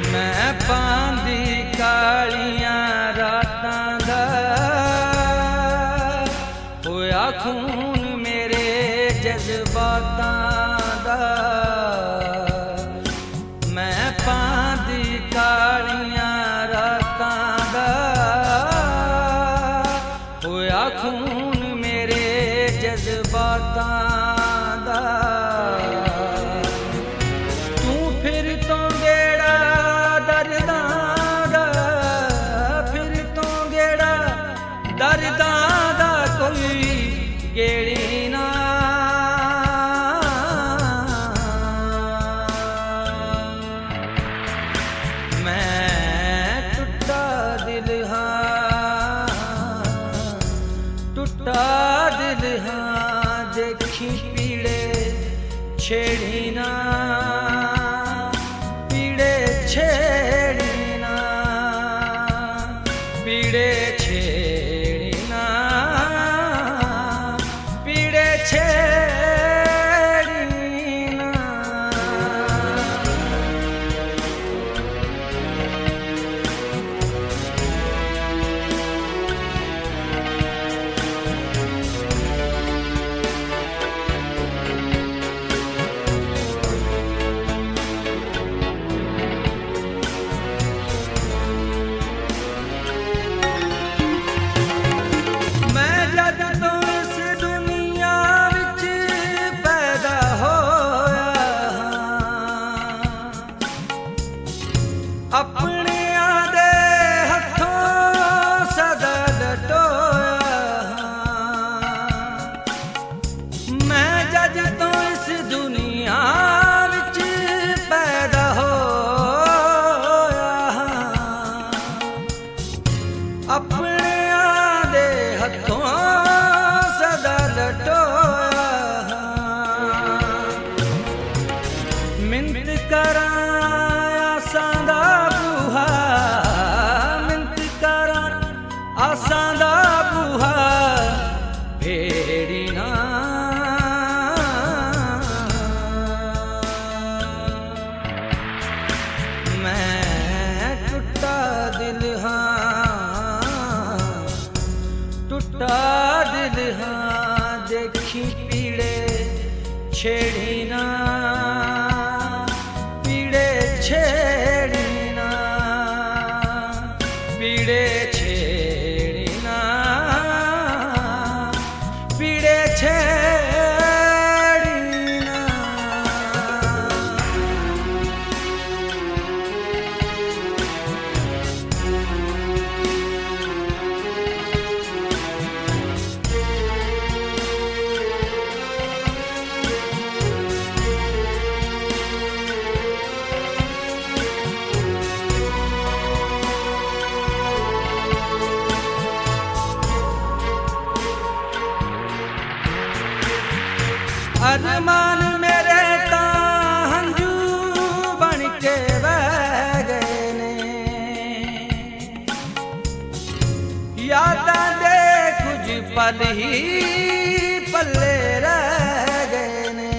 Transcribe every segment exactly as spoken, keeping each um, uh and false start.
मैं पांदी कालियां रातां दा होया खून मेरे जज्बातां दा। मैं पांदी कालियां रातां दा होया खून मेरे जज्बातां दा। तू फिर तो गेड़ा दर्दां दा, फिर तो गेड़ा दर्दां दा कोई गेड़ी ना। मैं टुटा दिल हाँ, टुटा दिल हाँ, देखी पीड़े छेड़ी ना, पीड़े छेड़ी ना, पीड़े छेड़ी ना, पीड़े छेड़ी ना। अपने आदे हथों सदा लटोया, मैं जज तो इस दुनिया विच पैदा होया। अपने आदे हथों सदा लटोया, मिन्नत करा आसां दा बूहा भेड़ी ना। मैं टुटा दिल हाँ, टुटा दिल हाँ, देखी पीड़े छेड़ी ना, पीड़े छेड़ी ना, पीड़े छेड़ी ना, पीड़े छेड़ी ना। अरमान मेरे तां हंजू बन के बह गए ने, यादां दे कुछ पल ही पल्ले रह गए ने।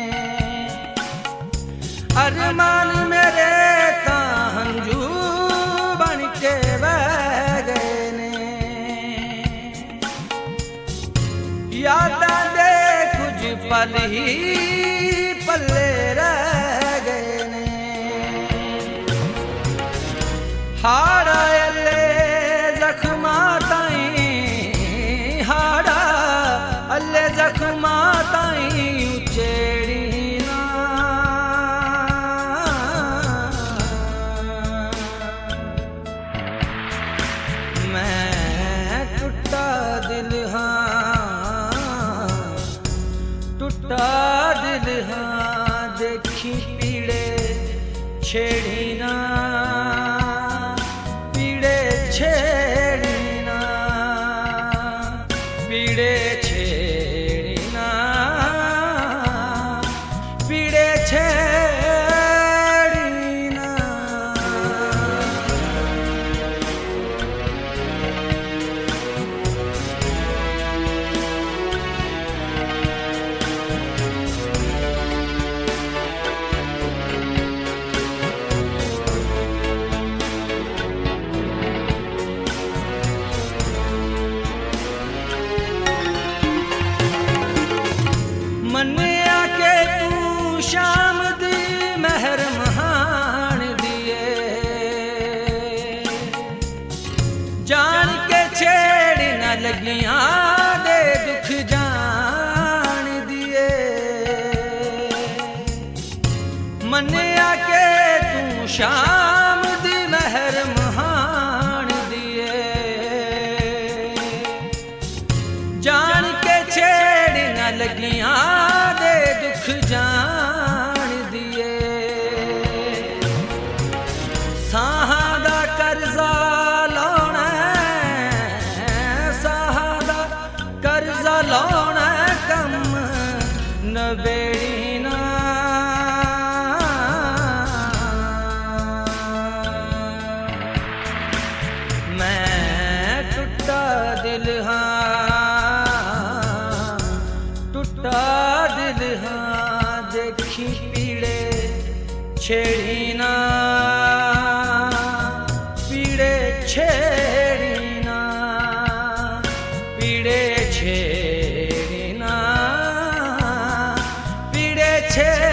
अरमान मेरे तां हंजू बन के बह गए ने, यादां दे पल ही पल्ले रह गए ने। हाड़ा अल्ले जख्मा ताई, हाड़ा अल्ले जख्मा ताई उचेड़ी ना। मैं टुटा दिल हाँ, टुटा दिल हाँ, देखी पीड़े छेड़ी ना, पीड़े छेड़ी ना, पीड़े छेड़ी ना, पीड़े छेड़ी ना। शाम दी महर महान दिए जान के छेड़ न लगियां दे दुख जान दिए साहां दा कर्जा लाउणा साहां दा कर्जा लाउणा कम नबेड़ी ना दिल हाँ टूटा दिल हाँ देखी पीड़े छेड़ी ना पीड़े छेड़ी ना पीड़े छेड़ी ना पीड़े छेड़ी